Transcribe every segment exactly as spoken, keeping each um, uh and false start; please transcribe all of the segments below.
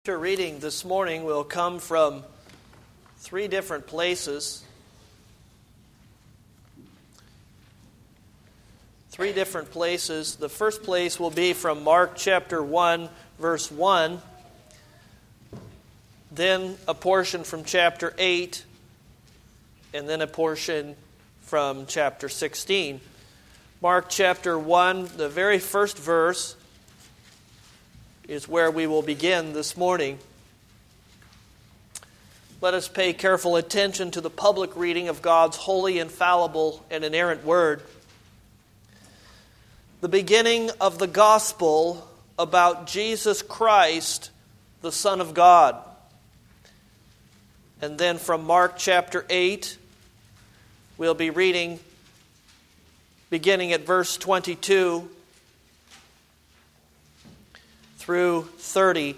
Scripture reading this morning will come from three different places. Three different places. The first place will be from Mark chapter one, verse one. Then a portion from chapter eight. And then a portion from chapter sixteen. Mark chapter one, the very first verse, is where we will begin this morning. Let us pay careful attention to the public reading of God's holy, infallible, and inerrant Word. The beginning of the gospel about Jesus Christ, the Son of God. And then from Mark chapter eight, we'll be reading beginning at verse twenty-two through thirty.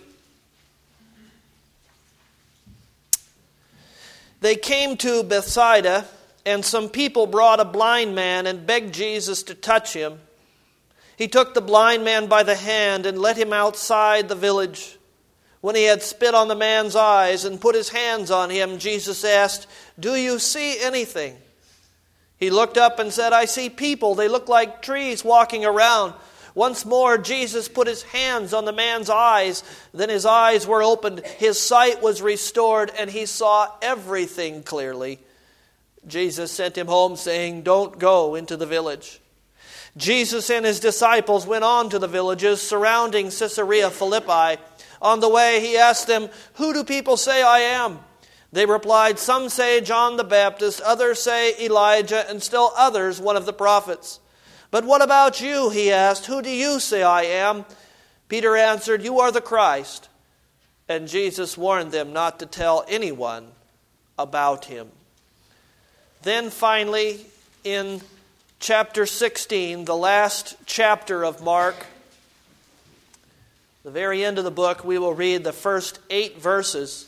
They came to Bethsaida, and some people brought a blind man and begged Jesus to touch him. He took the blind man by the hand and led him outside the village. When he had spit on the man's eyes and put his hands on him, Jesus asked, "Do you see anything?" He looked up and said, "I see people. They look like trees walking around." Once more, Jesus put his hands on the man's eyes. Then his eyes were opened, his sight was restored, and he saw everything clearly. Jesus sent him home, saying, "Don't go into the village." Jesus and his disciples went on to the villages surrounding Caesarea Philippi. On the way, he asked them, "Who do people say I am?" They replied, "Some say John the Baptist, others say Elijah, and still others one of the prophets." "But what about you?" he asked. "Who do you say I am?" Peter answered, "You are the Christ." And Jesus warned them not to tell anyone about him. Then finally, in chapter sixteen, the last chapter of Mark, the very end of the book, we will read the first eight verses.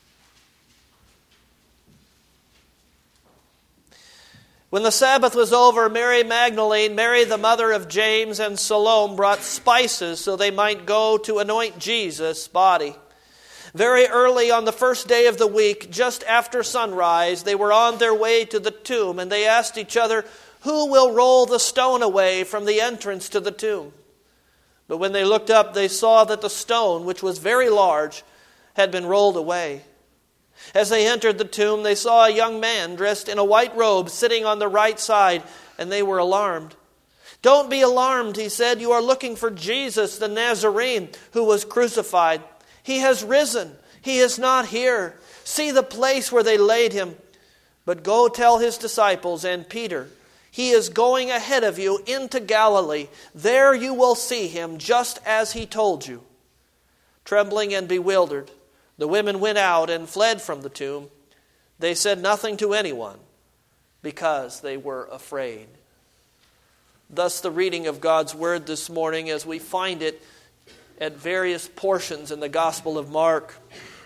When the Sabbath was over, Mary Magdalene, Mary the mother of James, and Salome brought spices so they might go to anoint Jesus' body. Very early on the first day of the week, just after sunrise, they were on their way to the tomb, and they asked each other, "Who will roll the stone away from the entrance to the tomb?" But when they looked up, they saw that the stone, which was very large, had been rolled away. As they entered the tomb, they saw a young man dressed in a white robe sitting on the right side, and they were alarmed. "Don't be alarmed," he said. "You are looking for Jesus, the Nazarene, who was crucified. He has risen. He is not here. See the place where they laid him. But go tell his disciples and Peter, he is going ahead of you into Galilee. There you will see him, just as he told you." Trembling and bewildered, the women went out and fled from the tomb. They said nothing to anyone because they were afraid. Thus the reading of God's Word this morning as we find it at various portions in the Gospel of Mark.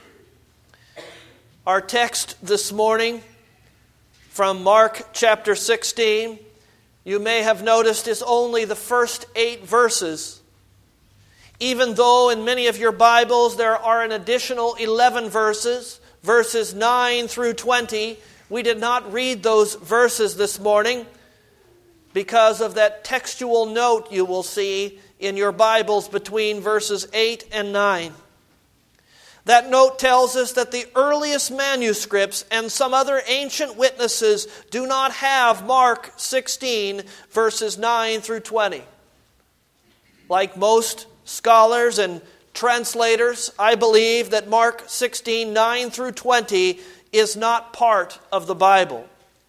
Our text this morning from Mark chapter sixteen, you may have noticed, is only the first eight verses. Even though in many of your Bibles there are an additional eleven verses, verses nine through twenty, we did not read those verses this morning because of that textual note you will see in your Bibles between verses eight and nine. That note tells us that the earliest manuscripts and some other ancient witnesses do not have Mark sixteen, verses nine through twenty. Like most scholars and translators, I believe that Mark sixteen, nine through twenty is not part of the Bible.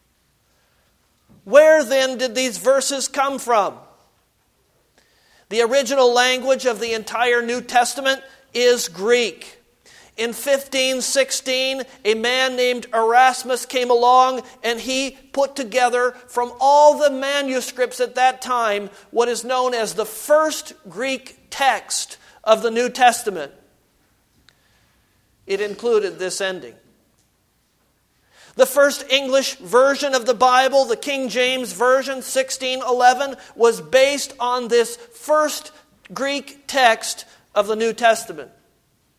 Where then did these verses come from? The original language of the entire New Testament is Greek. In fifteen sixteen, a man named Erasmus came along and he put together from all the manuscripts at that time what is known as the first Greek text of the New Testament. It included this ending. The first English version of the Bible, the King James Version, sixteen eleven, was based on this first Greek text of the New Testament.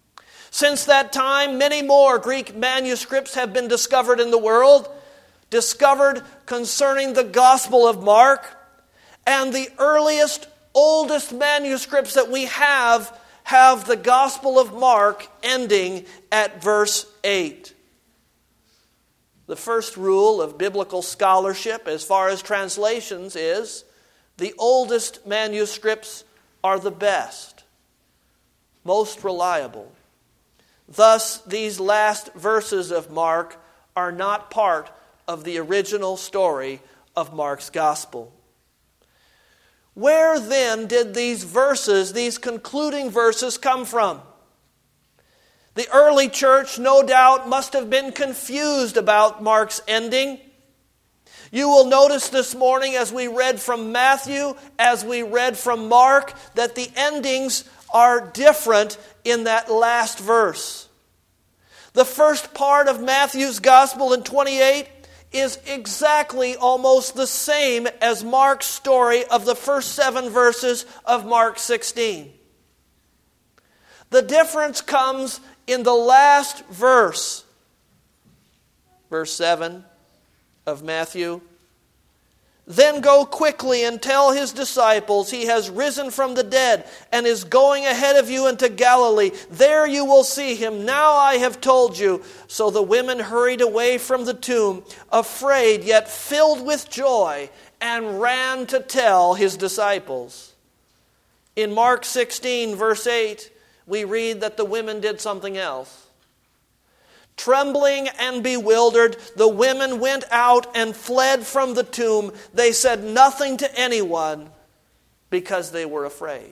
Since that time, many more Greek manuscripts have been discovered in the world, discovered concerning the Gospel of Mark, and the earliest, oldest manuscripts that we have have the Gospel of Mark ending at verse eight. The first rule of biblical scholarship as far as translations is the oldest manuscripts are the best, most reliable. Thus, these last verses of Mark are not part of the original story of Mark's Gospel. Where then did these verses, these concluding verses, come from? The early church, no doubt, must have been confused about Mark's ending. You will notice this morning as we read from Matthew, as we read from Mark, that the endings are different in that last verse. The first part of Matthew's Gospel in twenty-eight is exactly almost the same as Mark's story of the first seven verses of Mark sixteen. The difference comes in the last verse, verse seven of Matthew. Then go quickly and tell his disciples he has risen from the dead and is going ahead of you into Galilee. There you will see him. Now I have told you. So the women hurried away from the tomb, afraid yet filled with joy, and ran to tell his disciples. In Mark sixteen, verse eight, we read that the women did something else. Trembling and bewildered, the women went out and fled from the tomb. They said nothing to anyone because they were afraid.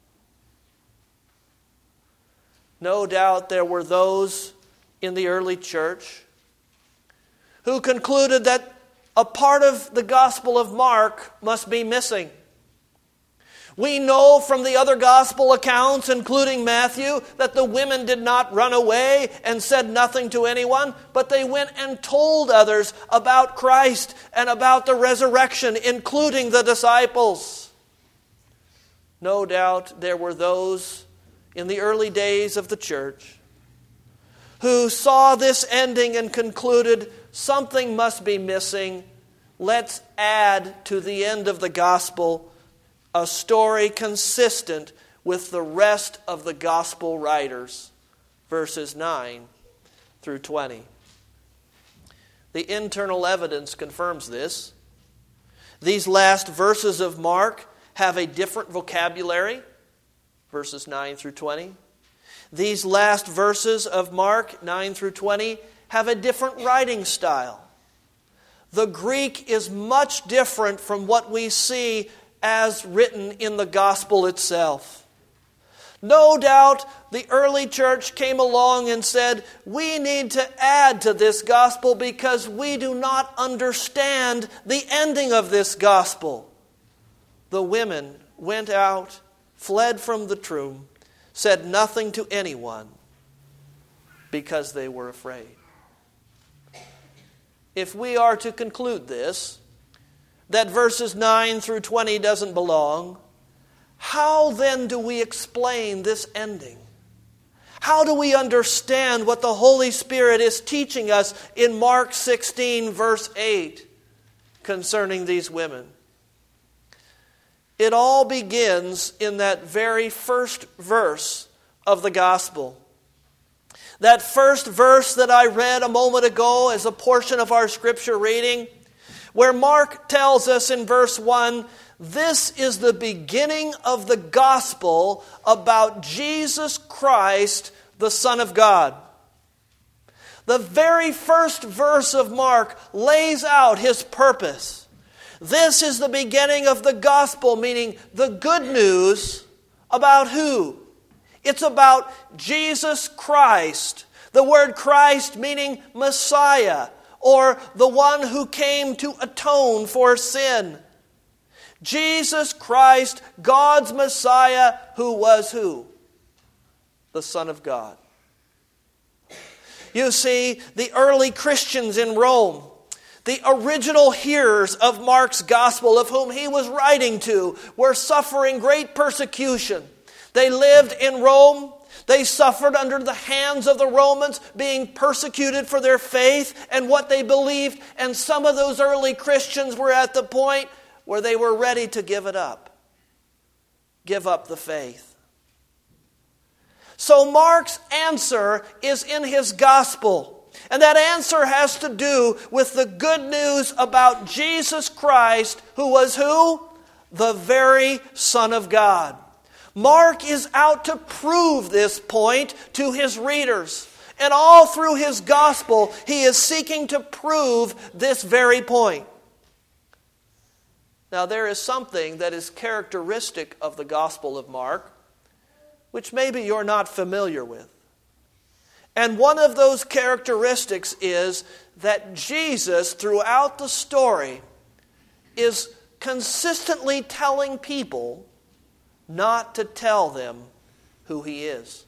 No doubt there were those in the early church who concluded that a part of the Gospel of Mark must be missing. We know from the other gospel accounts, including Matthew, that the women did not run away and said nothing to anyone, but they went and told others about Christ and about the resurrection, including the disciples. No doubt there were those in the early days of the church who saw this ending and concluded something must be missing. Let's add to the end of the gospel a story consistent with the rest of the gospel writers, verses nine through twenty. The internal evidence confirms this. These last verses of Mark have a different vocabulary, verses nine through twenty. These last verses of Mark, nine through twenty, have a different writing style. The Greek is much different from what we see as written in the gospel itself. No doubt the early church came along and said, we need to add to this gospel because we do not understand the ending of this gospel. The women went out, fled from the tomb, said nothing to anyone because they were afraid. If we are to conclude this, that verses nine through twenty doesn't belong, how then do we explain this ending? How do we understand what the Holy Spirit is teaching us in Mark sixteen, verse eight, concerning these women? It all begins in that very first verse of the gospel. That first verse that I read a moment ago as a portion of our scripture reading, where Mark tells us in verse one, this is the beginning of the gospel about Jesus Christ, the Son of God. The very first verse of Mark lays out his purpose. This is the beginning of the gospel, meaning the good news about who? It's about Jesus Christ. The word Christ meaning Messiah, or the one who came to atone for sin. Jesus Christ, God's Messiah, who was who? The Son of God. You see, the early Christians in Rome, the original hearers of Mark's gospel, of whom he was writing to, were suffering great persecution. They lived in Rome. They suffered under the hands of the Romans, being persecuted for their faith and what they believed. And some of those early Christians were at the point where they were ready to give it up. Give up the faith. So Mark's answer is in his gospel. And that answer has to do with the good news about Jesus Christ, who was who? The very Son of God. Mark is out to prove this point to his readers. And all through his gospel, he is seeking to prove this very point. Now, there is something that is characteristic of the Gospel of Mark, which maybe you're not familiar with. And one of those characteristics is that Jesus, throughout the story, is consistently telling people not to tell them who he is.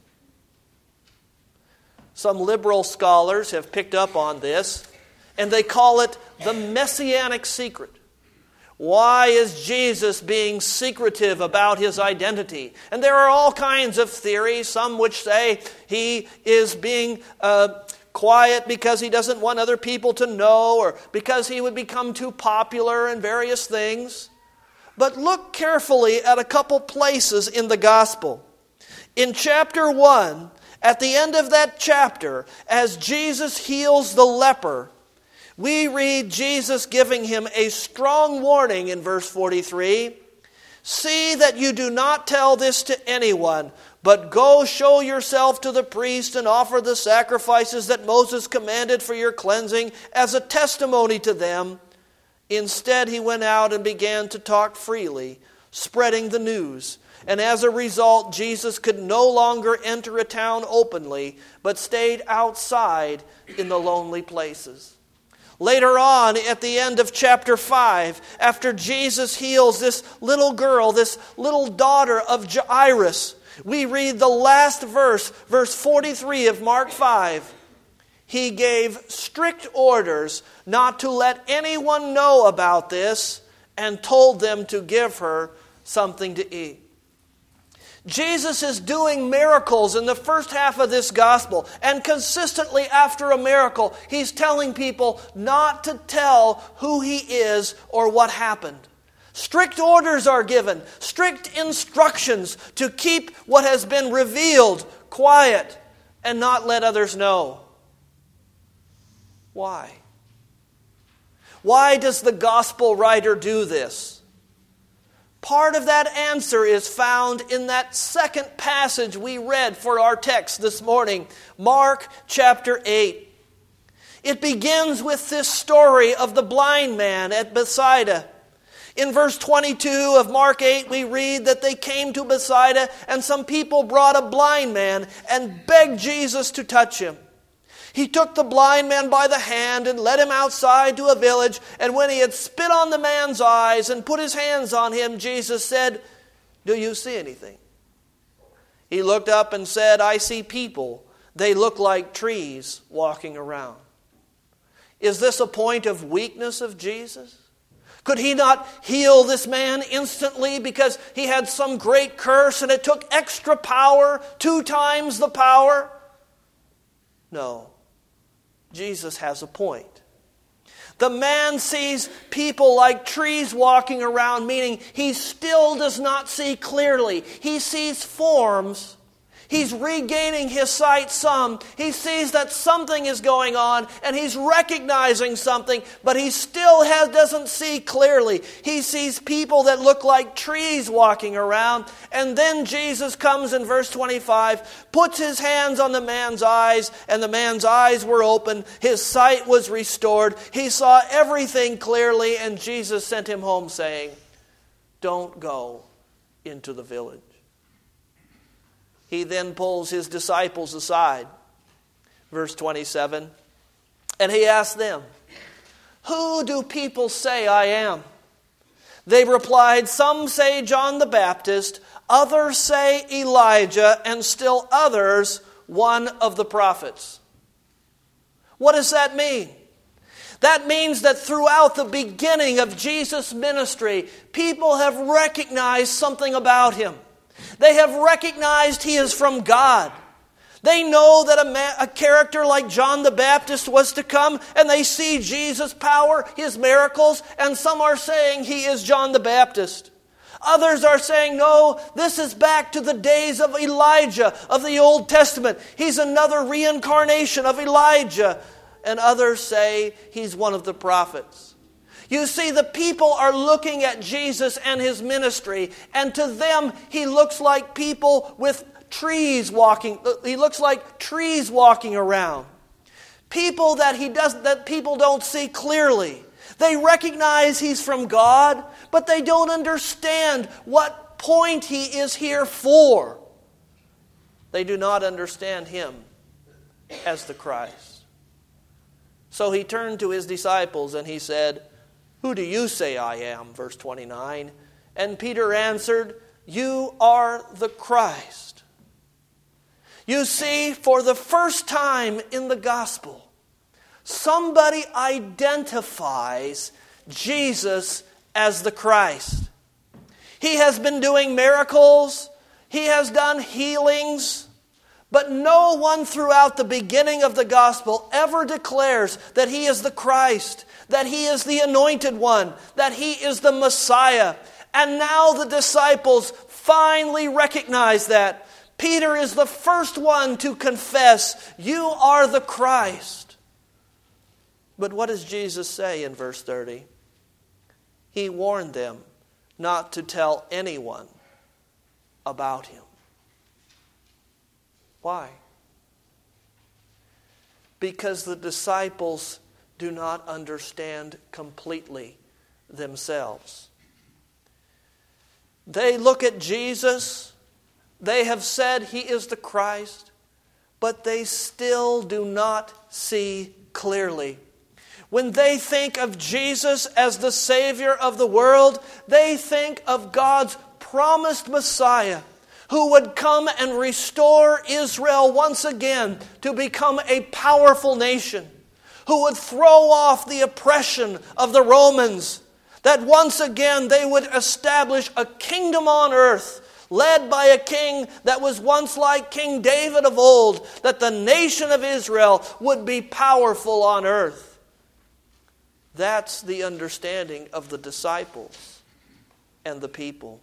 Some liberal scholars have picked up on this, and they call it the messianic secret. Why is Jesus being secretive about his identity? And there are all kinds of theories, some which say he is being uh, quiet because he doesn't want other people to know, or because he would become too popular and various things. But look carefully at a couple places in the gospel. In chapter one, at the end of that chapter, as Jesus heals the leper, we read Jesus giving him a strong warning in verse forty-three. See that you do not tell this to anyone, but go show yourself to the priest and offer the sacrifices that Moses commanded for your cleansing as a testimony to them. Instead, he went out and began to talk freely, spreading the news. And as a result, Jesus could no longer enter a town openly, but stayed outside in the lonely places. Later on, at the end of chapter five, after Jesus heals this little girl, this little daughter of Jairus, we read the last verse, verse forty-three of Mark five. He gave strict orders not to let anyone know about this and told them to give her something to eat. Jesus is doing miracles in the first half of this gospel, and consistently after a miracle, he's telling people not to tell who he is or what happened. Strict orders are given, strict instructions to keep what has been revealed quiet and not let others know. Why? Why does the gospel writer do this? Part of that answer is found in that second passage we read for our text this morning, Mark chapter eight. It begins with this story of the blind man at Bethsaida. In verse twenty-two of Mark eight, we read that they came to Bethsaida, and some people brought a blind man and begged Jesus to touch him. He took the blind man by the hand and led him outside to a village. And when he had spit on the man's eyes and put his hands on him, Jesus said, "Do you see anything?" He looked up and said, "I see people. They look like trees walking around." Is this a point of weakness of Jesus? Could he not heal this man instantly because he had some great curse and it took extra power, two times the power? No. Jesus has a point. The man sees people like trees walking around, meaning he still does not see clearly. He sees forms. He's regaining his sight some. He sees that something is going on and he's recognizing something, but he still has, doesn't see clearly. He sees people that look like trees walking around. And then Jesus comes in verse twenty-five, puts his hands on the man's eyes, and the man's eyes were open. His sight was restored. He saw everything clearly, and Jesus sent him home saying, "Don't go into the village." He then pulls his disciples aside. Verse twenty-seven. And he asked them, "Who do people say I am?" They replied, "Some say John the Baptist, others say Elijah, and still others one of the prophets." What does that mean? That means that throughout the beginning of Jesus' ministry, people have recognized something about him. They have recognized he is from God. They know that a, man, a character like John the Baptist was to come, and they see Jesus' power, His miracles, and some are saying He is John the Baptist. Others are saying, no, this is back to the days of Elijah of the Old Testament. He's another reincarnation of Elijah. And others say He's one of the prophets. You see, the people are looking at Jesus and His ministry, and to them, He looks like people with trees walking. He looks like trees walking around. People that he does that people don't see clearly. They recognize He's from God, but they don't understand what point He is here for. They do not understand Him as the Christ. So He turned to His disciples and He said, "Who do you say I am?" Verse twenty-nine. And Peter answered, "You are the Christ." You see, for the first time in the gospel, somebody identifies Jesus as the Christ. He has been doing miracles. He has done healings. But no one throughout the beginning of the gospel ever declares that He is the Christ, that He is the anointed one, that He is the Messiah. And now the disciples finally recognize that. Peter is the first one to confess, "You are the Christ." But what does Jesus say in verse thirty? He warned them not to tell anyone about Him. Why? Because the disciples do not understand completely themselves. They look at Jesus. They have said He is the Christ, but they still do not see clearly. When they think of Jesus as the Savior of the world, they think of God's promised Messiah who would come and restore Israel once again to become a powerful nation, who would throw off the oppression of the Romans, that once again they would establish a kingdom on earth led by a king that was once like King David of old, that the nation of Israel would be powerful on earth. That's the understanding of the disciples and the people.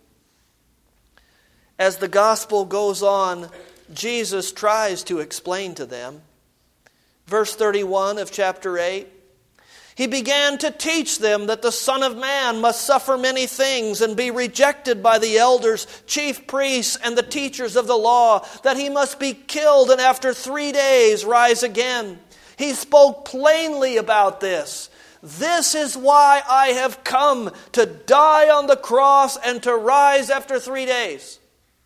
As the gospel goes on, Jesus tries to explain to them. Verse thirty-one of chapter eight, He began to teach them that the Son of Man must suffer many things and be rejected by the elders, chief priests, and the teachers of the law, that He must be killed and after three days rise again. He spoke plainly about this. This is why I have come, to die on the cross and to rise after three days.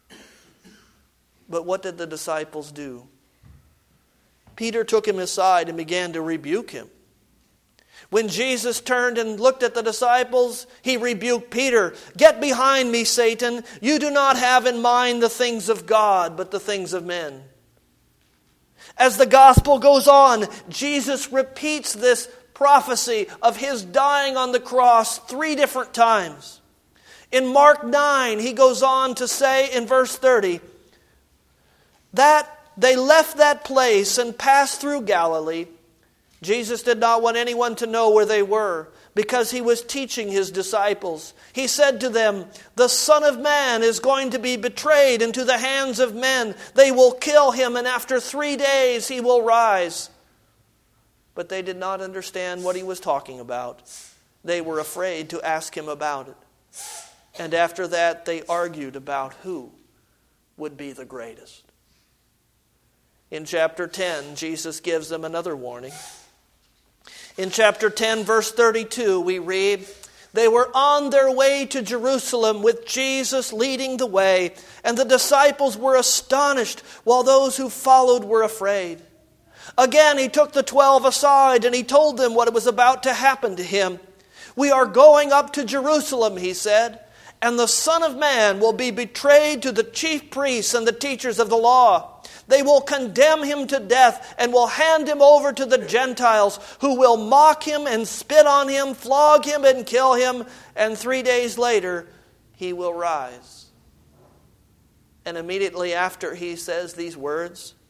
But what did the disciples do? Peter took him aside and began to rebuke him. When Jesus turned and looked at the disciples, He rebuked Peter. "Get behind me, Satan. You do not have in mind the things of God, but the things of men." As the gospel goes on, Jesus repeats this prophecy of His dying on the cross three different times. In Mark nine, He goes on to say in verse thirty, that they left that place and passed through Galilee. Jesus did not want anyone to know where they were, because He was teaching His disciples. He said to them, "The Son of Man is going to be betrayed into the hands of men. They will kill Him, and after three days He will rise." But they did not understand what He was talking about. They were afraid to ask Him about it. And after that, they argued about who would be the greatest. In chapter ten, Jesus gives them another warning. In chapter ten, verse thirty-two, we read, "They were on their way to Jerusalem with Jesus leading the way, and the disciples were astonished, while those who followed were afraid. Again, He took the twelve aside, and He told them what was about to happen to Him. 'We are going up to Jerusalem,' He said, 'and the Son of Man will be betrayed to the chief priests and the teachers of the law. They will condemn Him to death and will hand Him over to the Gentiles, who will mock Him and spit on Him, flog Him and kill Him, and three days later He will rise.'" And immediately after He says these words,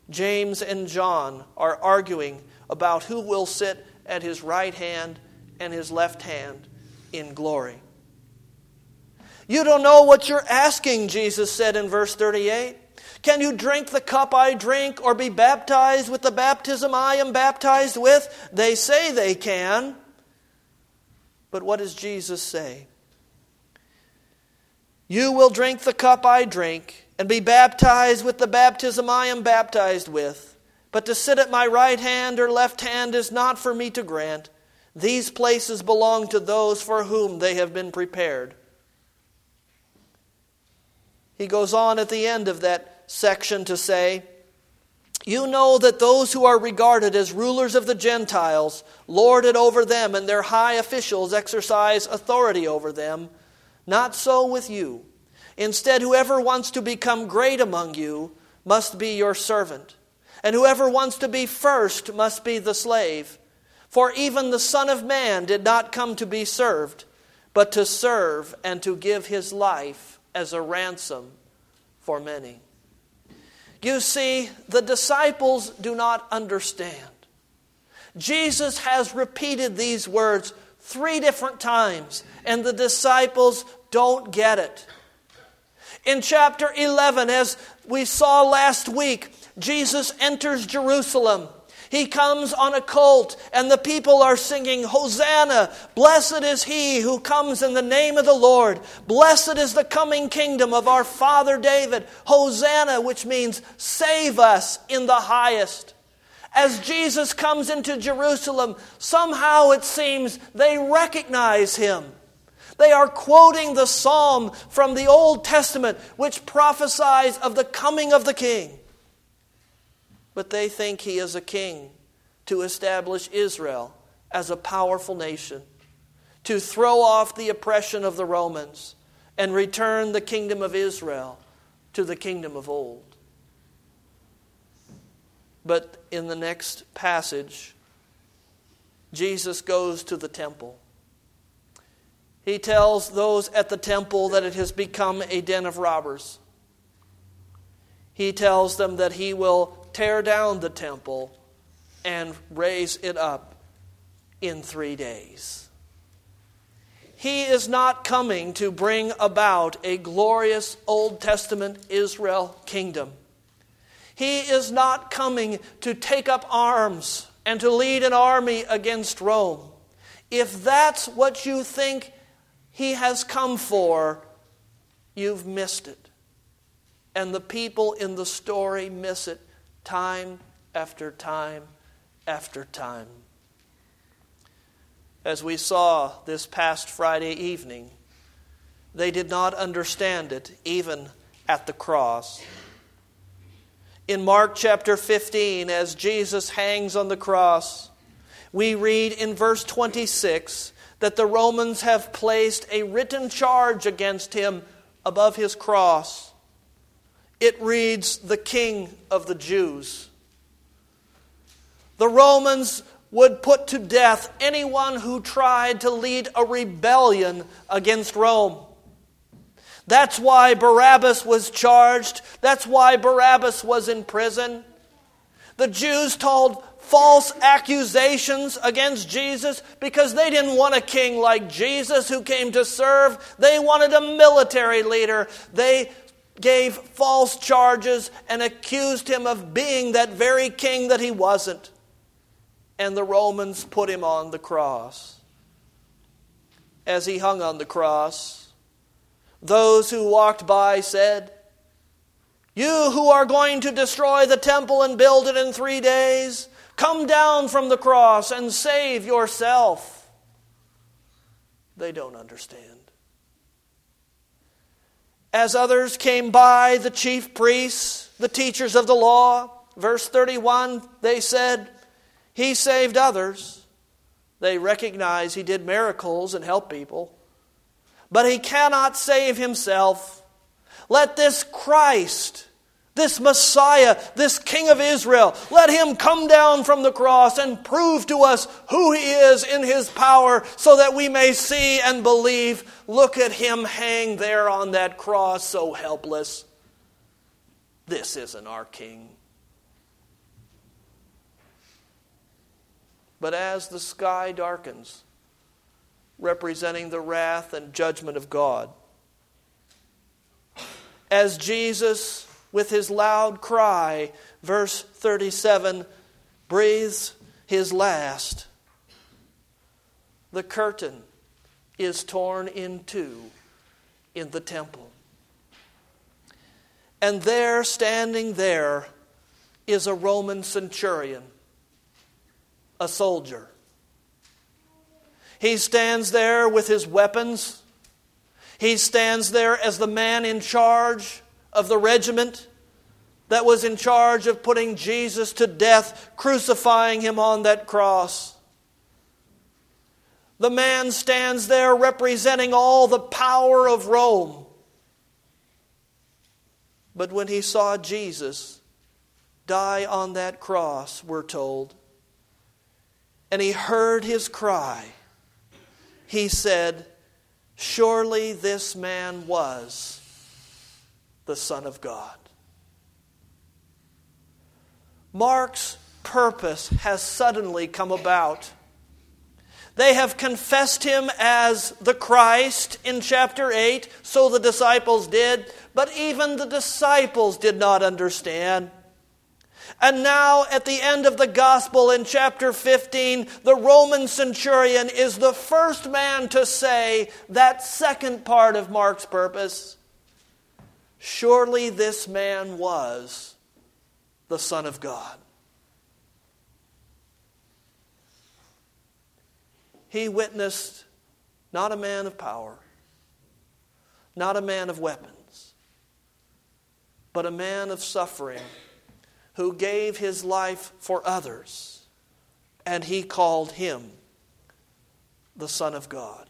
James and John are arguing about who will sit at his right hand and his left hand in glory. You don't know what you're asking, Jesus said in verse thirty-eight. Can you drink the cup I drink or be baptized with the baptism I am baptized with? They say they can. But what does Jesus say? You will drink the cup I drink and be baptized with the baptism I am baptized with. But to sit at my right hand or left hand is not for me to grant. These places belong to those for whom they have been prepared. He goes on at the end of that section to say, you know that those who are regarded as rulers of the Gentiles lord it over them, and their high officials exercise authority over them. Not so with you. Instead, whoever wants to become great among you must be your servant, and whoever wants to be first must be the slave. For even the Son of Man did not come to be served, but to serve and to give his life as a ransom for many. You see, the disciples do not understand. Jesus has repeated these words three different times, and the disciples don't get it. In chapter eleven, as we saw last week, Jesus enters Jerusalem. He comes on a colt, and the people are singing, Hosanna! Blessed is he who comes in the name of the Lord. Blessed is the coming kingdom of our father David. Hosanna, which means save us in the highest. As Jesus comes into Jerusalem, somehow it seems they recognize him. They are quoting the psalm from the Old Testament, which prophesies of the coming of the king. But they think he is a king to establish Israel as a powerful nation, to throw off the oppression of the Romans and return the kingdom of Israel to the kingdom of old. But in the next passage, Jesus goes to the temple. He tells those at the temple that it has become a den of robbers. He tells them that he will tear down the temple and raise it up in three days. He is not coming to bring about a glorious Old Testament Israel kingdom. He is not coming to take up arms and to lead an army against Rome. If that's what you think he has come for, you've missed it. And the people in the story miss it time after time after time. As we saw this past Friday evening, they did not understand it even at the cross. In Mark chapter fifteen, as Jesus hangs on the cross, we read in verse twenty-six that the Romans have placed a written charge against him above his cross. It reads, the King of the Jews. The Romans would put to death anyone who tried to lead a rebellion against Rome. That's why Barabbas was charged. That's why Barabbas was in prison. The Jews told false accusations against Jesus because they didn't want a king like Jesus who came to serve. They wanted a military leader. They gave false charges and accused him of being that very king that he wasn't. And the Romans put him on the cross. As he hung on the cross, those who walked by said, you who are going to destroy the temple and build it in three days, come down from the cross and save yourself. They don't understand. As others came by, the chief priests, the teachers of the law, verse thirty-one, they said, he saved others. They recognize he did miracles and helped people. But he cannot save himself. Let this Christ, this Messiah, this King of Israel, let him come down from the cross and prove to us who he is in his power so that we may see and believe. Look at him hang there on that cross so helpless. This isn't our King. but as the sky darkens, representing the wrath and judgment of God. As Jesus, with his loud cry, verse thirty-seven, breathes his last, the curtain is torn in two in the temple. And there, standing there, is a Roman centurion, a soldier. He stands there with his weapons. He stands there as the man in charge of the regiment that was in charge of putting Jesus to death, crucifying him on that cross. The man stands there representing all the power of Rome. But when he saw Jesus die on that cross, we're told, and he heard his cry, he said, "Surely this man was the Son of God." Mark's purpose has suddenly come about. They have confessed him as the Christ in chapter eight, so the disciples did, but even the disciples did not understand. And now at the end of the gospel in chapter fifteen, the Roman centurion is the first man to say that second part of Mark's purpose. Surely this man was the Son of God. He witnessed not a man of power, not a man of weapons, but a man of suffering who gave his life for others, and he called him the Son of God.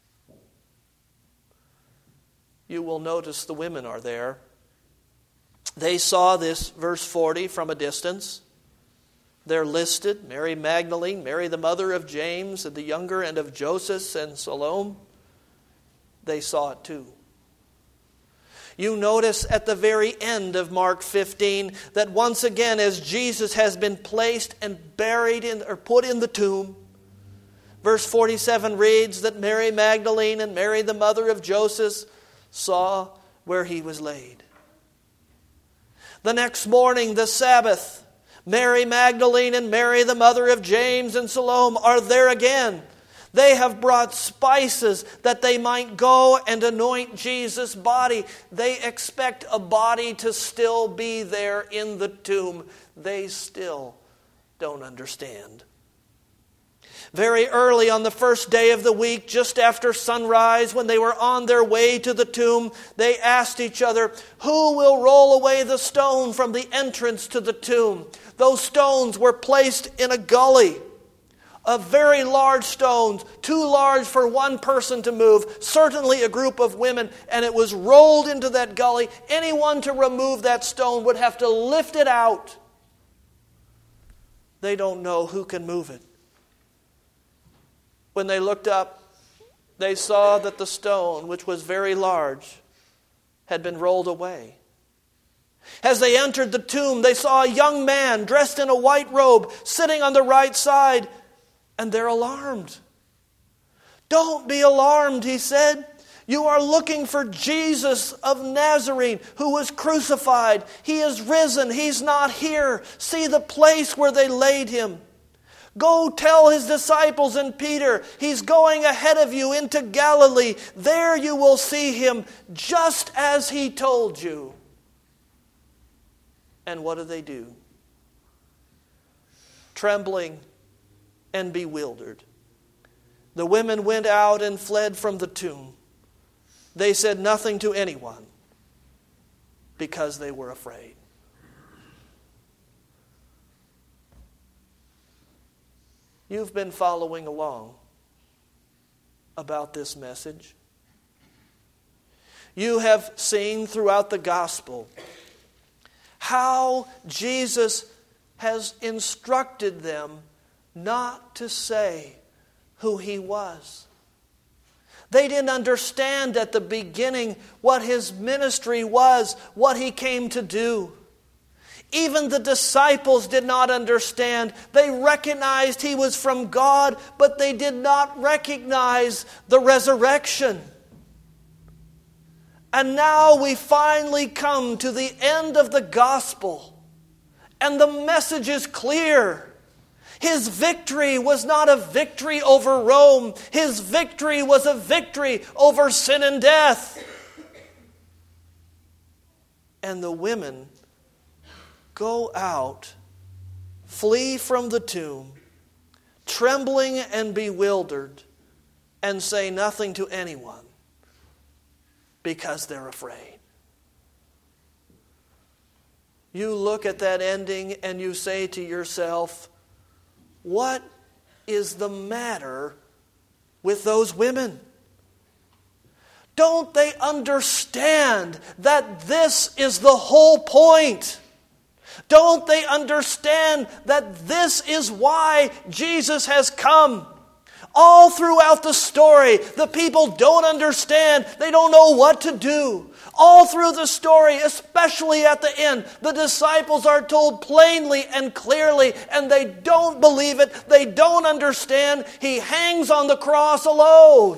You will notice the women are there. They saw this, verse forty, from a distance. They're listed: Mary Magdalene, Mary the mother of James and the younger, and of Joseph and Salome. They saw it too. You notice at the very end of Mark fifteen that once again, as Jesus has been placed and buried in, or put in the tomb, verse forty-seven reads that Mary Magdalene and Mary the mother of Joseph saw where he was laid. The next morning, the Sabbath, Mary Magdalene and Mary the mother of James and Salome are there again. They have brought spices that they might go and anoint Jesus' body. They expect a body to still be there in the tomb. They still don't understand. Very early on the first day of the week, just after sunrise, when they were on their way to the tomb, they asked each other, "Who will roll away the stone from the entrance to the tomb?" Those stones were placed in a gully of very large stones, too large for one person to move, certainly a group of women, and it was rolled into that gully. Anyone to remove that stone would have to lift it out. They don't know who can move it. When they looked up, they saw that the stone, which was very large, had been rolled away. As they entered the tomb, they saw a young man dressed in a white robe sitting on the right side, and they're alarmed. "Don't be alarmed," he said. "You are looking for Jesus of Nazarene, who was crucified. He is risen. He's not here. See the place where they laid him. Go tell his disciples and Peter, he's going ahead of you into Galilee. There you will see him, just as he told you." And what do they do? Trembling and bewildered, the women went out and fled from the tomb. They said nothing to anyone because they were afraid. You've been following along about this message. You have seen throughout the gospel how Jesus has instructed them not to say who he was. They didn't understand at the beginning what his ministry was, what he came to do. Even the disciples did not understand. They recognized he was from God, but they did not recognize the resurrection. And now we finally come to the end of the gospel, and the message is clear. His victory was not a victory over Rome. His victory was a victory over sin and death. And the women go out, flee from the tomb, trembling and bewildered, and say nothing to anyone because they're afraid. You look at that ending and you say to yourself, what is the matter with those women? Don't they understand that this is the whole point? Don't they understand that this is why Jesus has come? All throughout the story, the people don't understand. They don't know what to do. All through the story, especially at the end, the disciples are told plainly and clearly, and they don't believe it. They don't understand. He hangs on the cross alone.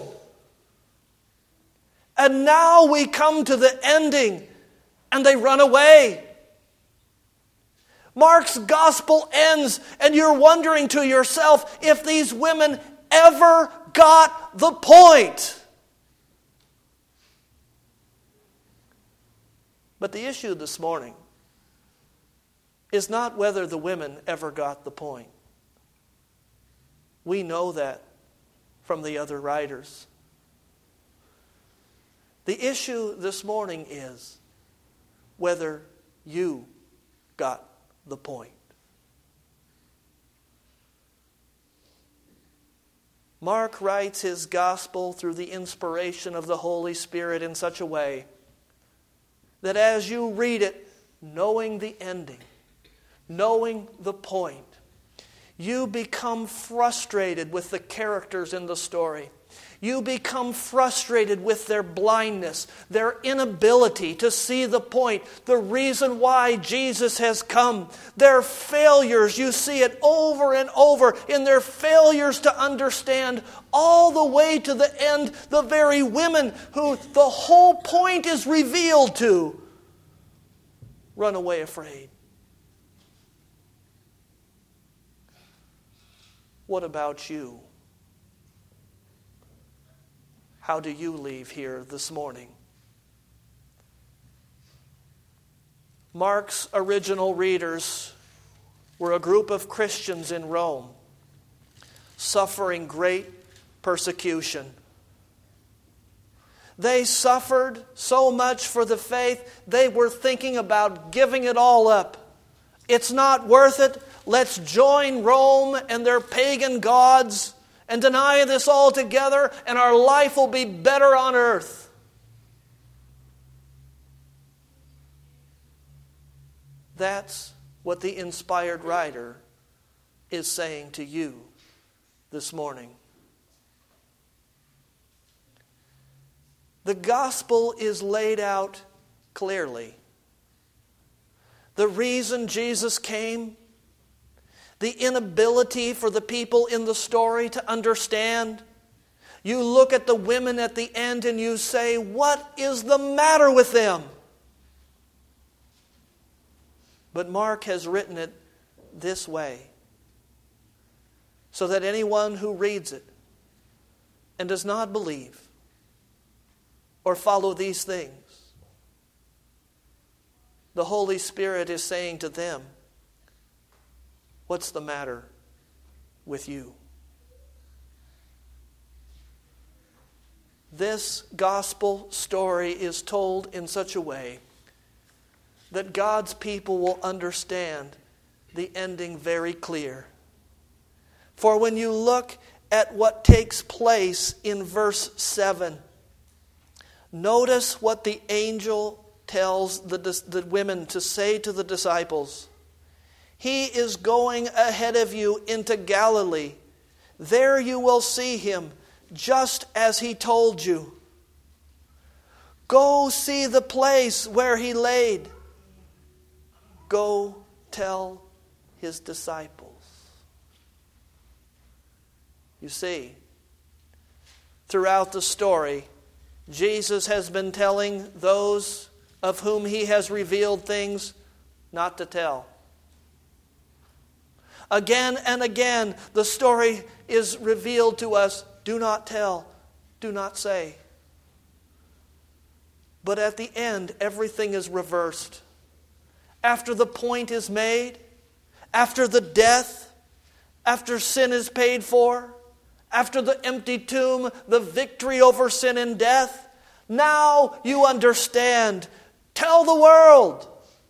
And now we come to the ending, and they run away. Mark's gospel ends, and you're wondering to yourself if these women ever got the point. But the issue this morning is not whether the women ever got the point. We know that from the other writers. The issue this morning is whether you got the point. Mark writes his gospel through the inspiration of the Holy Spirit in such a way that as you read it, knowing the ending, knowing the point, you become frustrated with the characters in the story. You become frustrated with their blindness, their inability to see the point, the reason why Jesus has come. Their failures, you see it over and over in their failures to understand all the way to the end, the very women who the whole point is revealed to run away afraid. What about you? How do you leave here this morning? Mark's original readers were a group of Christians in Rome, suffering great persecution. They suffered so much for the faith, they were thinking about giving it all up. It's not worth it. Let's join Rome and their pagan gods and deny this altogether, and our life will be better on earth. That's what the inspired writer is saying to you this morning. The gospel is laid out clearly. The reason Jesus came, the inability for the people in the story to understand. You look at the women at the end and you say, what is the matter with them? But Mark has written it this way, so that anyone who reads it and does not believe or follow these things, the Holy Spirit is saying to them, what's the matter with you? This gospel story is told in such a way that God's people will understand the ending very clear. For when you look at what takes place in verse seven, notice what the angel tells the, the women to say to the disciples. He is going ahead of you into Galilee. There you will see him, just as he told you. Go see the place where he laid. Go tell his disciples. You see, throughout the story, Jesus has been telling those of whom he has revealed things not to tell. Again and again, the story is revealed to us. Do not tell. Do not say. But at the end, everything is reversed. After the point is made, after the death, after sin is paid for, after the empty tomb, the victory over sin and death, now you understand. Tell the world.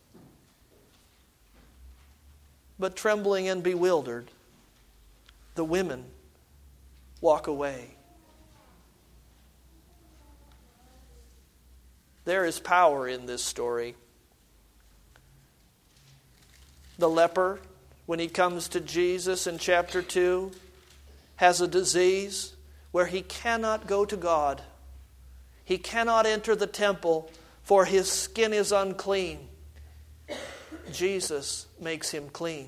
But trembling and bewildered, the women walk away. There is power in this story. The leper, when he comes to Jesus in chapter two, has a disease where he cannot go to God. He cannot enter the temple, for his skin is unclean. Jesus makes him clean.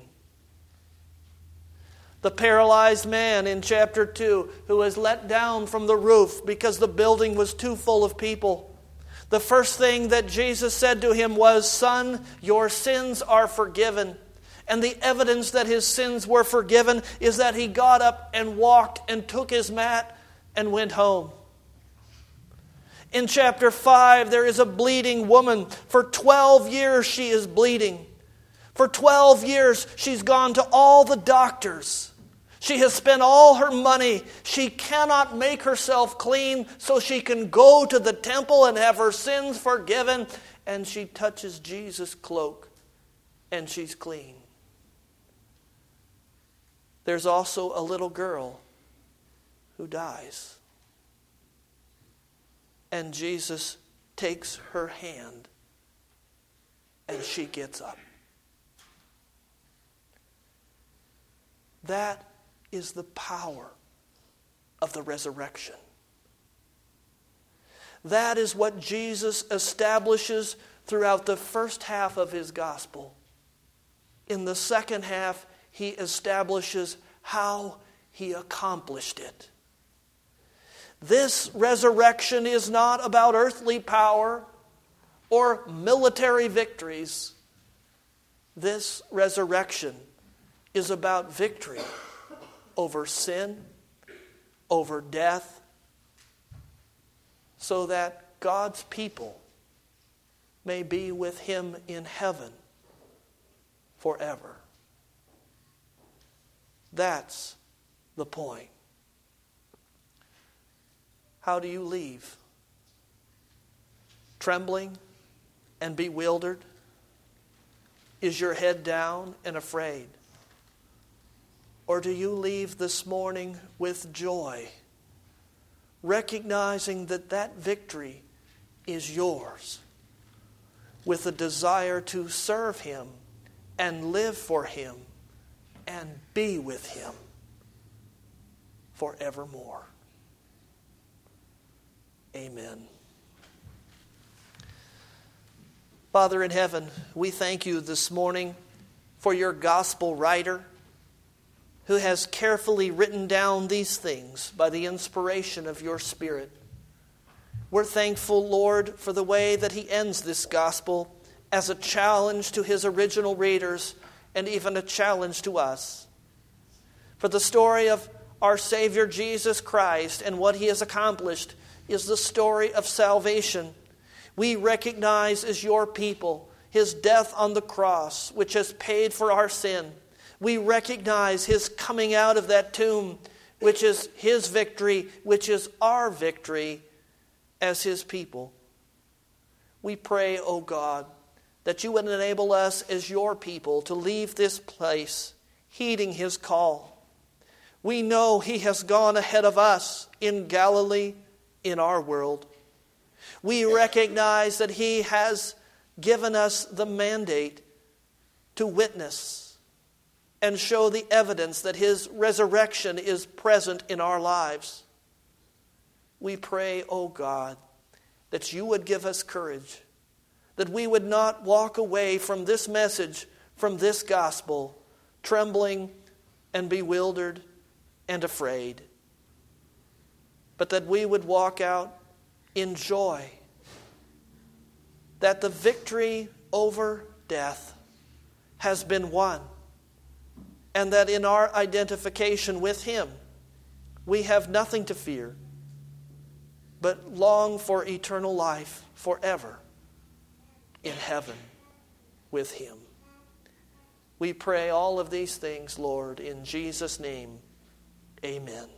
The paralyzed man in chapter two, who was let down from the roof because the building was too full of people. The first thing that Jesus said to him was, "Son, your sins are forgiven." And the evidence that his sins were forgiven is that he got up and walked and took his mat and went home. In chapter five, there is a bleeding woman. For twelve years she is bleeding. For twelve years she's gone to all the doctors. She has spent all her money. She cannot make herself clean so she can go to the temple and have her sins forgiven. And she touches Jesus' cloak and she's clean. There's also a little girl who dies. And Jesus takes her hand and she gets up. That is the power of the resurrection. That is what Jesus establishes throughout the first half of his gospel. In the second half, he establishes how he accomplished it. This resurrection is not about earthly power or military victories. This resurrection is about victory over sin, over death, so that God's people may be with him in heaven forever. That's the point. How do you leave? Trembling and bewildered? Is your head down and afraid? Or do you leave this morning with joy, recognizing that that victory is yours, with a desire to serve him and live for him and be with him forevermore? Amen. Father in heaven, we thank you this morning for your gospel writer who has carefully written down these things by the inspiration of your Spirit. We're thankful, Lord, for the way that he ends this gospel as a challenge to his original readers and even a challenge to us. For the story of our Savior Jesus Christ and what he has accomplished is the story of salvation. We recognize as your people his death on the cross, which has paid for our sin. We recognize his coming out of that tomb, which is his victory, which is our victory as his people. We pray, O God, that you would enable us as your people to leave this place heeding his call. We know he has gone ahead of us in Galilee, in our world. We recognize that he has given us the mandate to witness and show the evidence that his resurrection is present in our lives. We pray, O God, that you would give us courage, that we would not walk away from this message from this gospel, trembling and bewildered and afraid, but that we would walk out in joy, that the victory over death has been won, and that in our identification with Him, we have nothing to fear, but long for eternal life forever in heaven with Him. We pray all of these things, Lord, in Jesus' name. Amen.